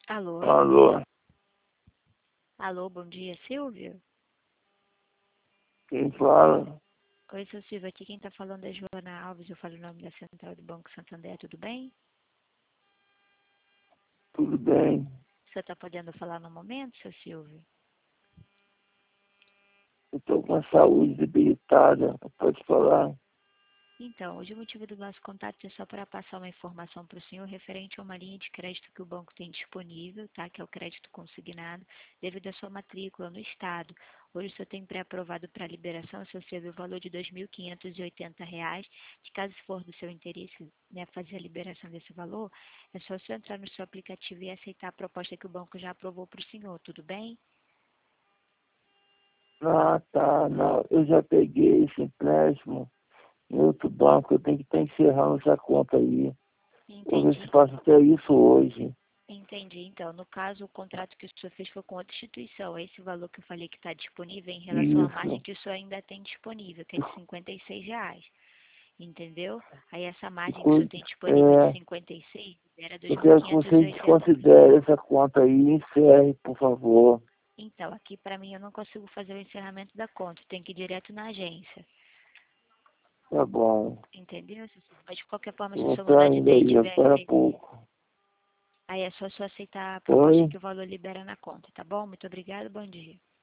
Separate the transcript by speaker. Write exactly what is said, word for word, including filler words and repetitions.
Speaker 1: Alô?
Speaker 2: Alô,
Speaker 1: Alô, bom dia, Silvio?
Speaker 2: quem fala?
Speaker 1: Oi, seu Silvio, aqui quem tá falando é Joana Alves, eu falo o nome da Central do Banco Santander, tudo bem?
Speaker 2: Tudo bem?
Speaker 1: Você tá podendo falar no momento, seu Silvio?
Speaker 2: Eu estou com a saúde debilitada, pode falar?
Speaker 1: Então, hoje o motivo do nosso contato é só para passar uma informação para o senhor referente a uma linha de crédito que o banco tem disponível, tá? Que é o crédito consignado, devido à sua matrícula no estado. Hoje o senhor tem pré-aprovado para liberação, seu Silvio, o valor de dois mil quinhentos e oitenta reais. De caso for do seu interesse, né, fazer a liberação desse valor, é só o senhor entrar no seu aplicativo e aceitar a proposta que o banco já aprovou para o senhor, tudo bem?
Speaker 2: Ah, tá, não, eu já peguei esse empréstimo em outro banco, eu tenho que estar encerrando essa conta aí. Vou ver se
Speaker 1: Entendi.
Speaker 2: faço até isso hoje.
Speaker 1: Entendi. Então, no caso, o contrato que o senhor fez foi com outra instituição. Esse valor que eu falei que está disponível é em relação à margem
Speaker 2: Isso,
Speaker 1: que o senhor ainda tem disponível, que é de cinquenta e seis reais. Entendeu? Aí essa margem que o senhor
Speaker 2: Cu-
Speaker 1: tem disponível de
Speaker 2: é,
Speaker 1: cinquenta e seis era
Speaker 2: eu
Speaker 1: dois mil
Speaker 2: quero que
Speaker 1: quinhentos e
Speaker 2: você
Speaker 1: oitenta.
Speaker 2: desconsidere essa conta aí e encerre, por favor.
Speaker 1: Então, aqui para mim eu não consigo fazer o encerramento da conta. Tem que ir direto na agência.
Speaker 2: Tá bom,
Speaker 1: Entendeu? Mas de qualquer forma,
Speaker 2: eu
Speaker 1: se o
Speaker 2: vou
Speaker 1: senhor mudar
Speaker 2: estar
Speaker 1: de
Speaker 2: indo
Speaker 1: ideia e
Speaker 2: aí,
Speaker 1: tiver
Speaker 2: agora há
Speaker 1: interesse,
Speaker 2: pouco.
Speaker 1: aí é só o senhor aceitar a proposta
Speaker 2: Oi?
Speaker 1: que o valor libera na conta, tá bom? Muito obrigada, bom dia.